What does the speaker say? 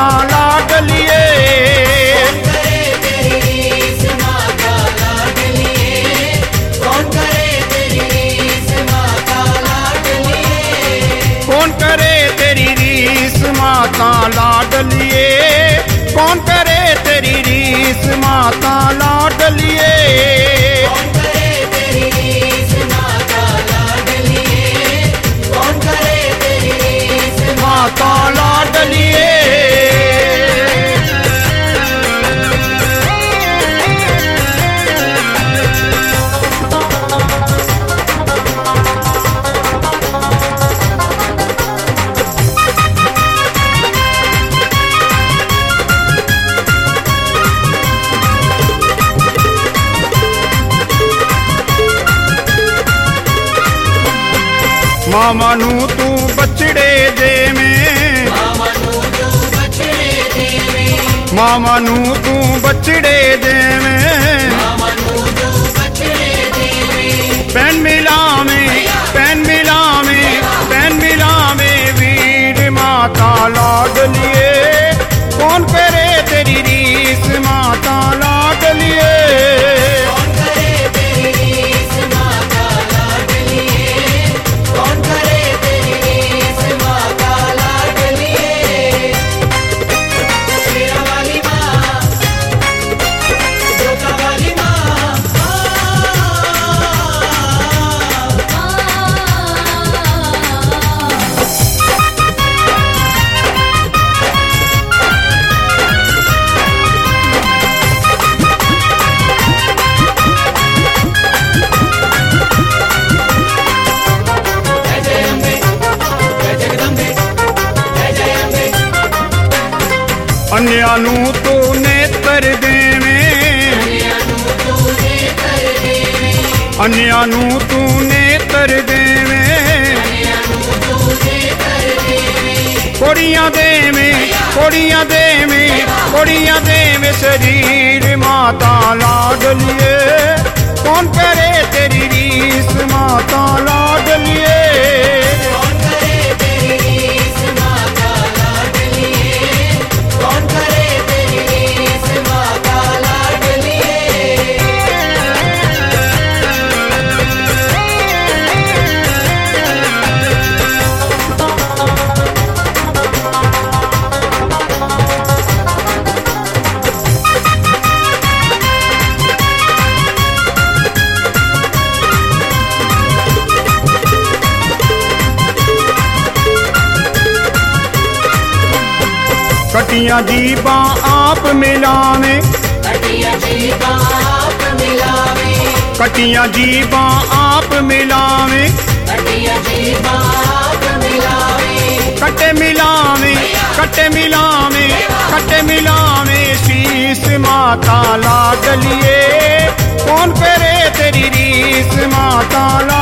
माता लाडलिए। कौन करे तेरी रीस माता लाडलिए। कौन करे तेरी रीस माता लाडलिए। कौन करे तेरी रीस माता लाडलिए। कौन करे तेरी रीस माता लाडलिए। कौन करे तेरी रीस माता लाडलिए। मामा नू तू बछड़े दे में। मामा नू तू बछड़े दे में। मामा नू तू बछड़े दे में। मामा नू तू बछड़े दे में। पैन मिला में, पैन मिला में, पैन मिला में वीर माता लाडलिए। कौन करे तेरी रीस माता लाडलिए। कौन करे तेरी रीस माता लाडलिए। कौन करे तेरी रीस माता लाडलिए। शेरा वाली माँ, जोता वाली माँ। जय जय अम्बे, जय जगदम्बे, जय जय अम्बे। अन्या नू तू नेत्र दे में। अन्या नू तू नेत्र दे में। कोड़ियां दे में, कोड़ियां दे में, कोड़ियां दे में शरीर माता लाडलिए। कौन करे तेरी रीस माता लाडलिए। कौन करे तेरी रीस माता लाडलिए। कौन करे तेरी रीस माता लाडलिए। कटिया जीबा आप मिलावे। कटिया जीवा आप मिलावे। कटिया जीबा आप मिलावे। कटिया जीवा आप मिलावे। कटे मिलावे, कटे मिलावे, कटे मिलावे शीस माता लाडलिए। कौन करे तेरी रीस माता लाडलिए।